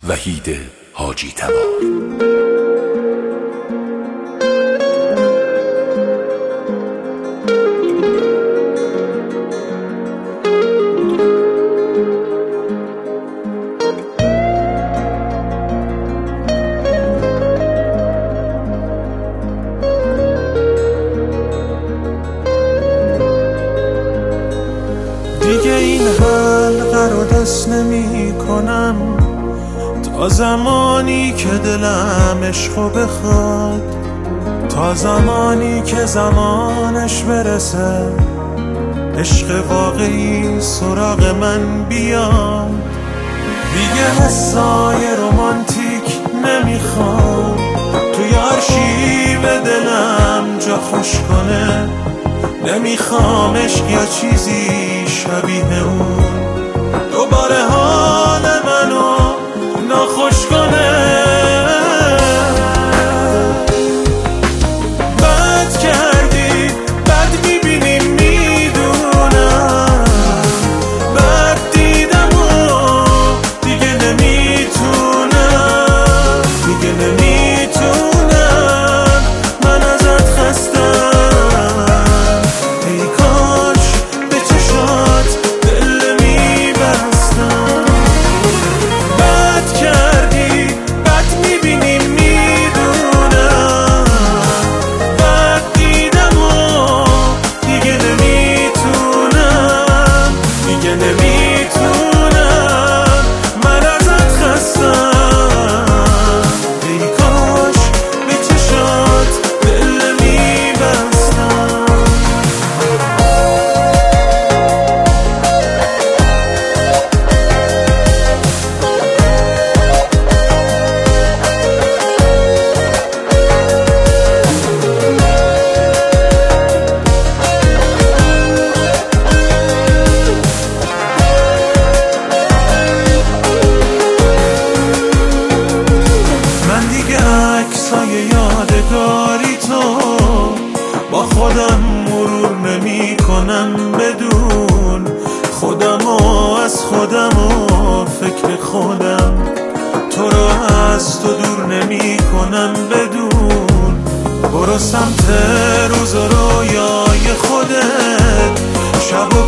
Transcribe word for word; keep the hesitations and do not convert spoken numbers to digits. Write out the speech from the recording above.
وحید حاجی تبار. دیگه این حلقه رو دست نمی کنم تا زمانی که دلم عشقو بخواد، تا زمانی که زمانش برسه عشق واقعی سراغ من بیاد. دیگه حسای رومانتیک نمیخوام توی آرشیو دلم جا خوش کنه، نمیخوام عشق یا چیزی شبیه اون دوباره حال منو ناخوش کنه. بد کردی بد میبینی میدونم، بد دیدم و دیگه نمیتونم، دیگه نمیتونم من ازت خستم. یادگاری تو با خودم مرور نمی کنم بدون خودم و از خودم و فکر خودم، تو رو از تو دور نمی کنم بدون. برو سمت روز و رویای خودت، شب و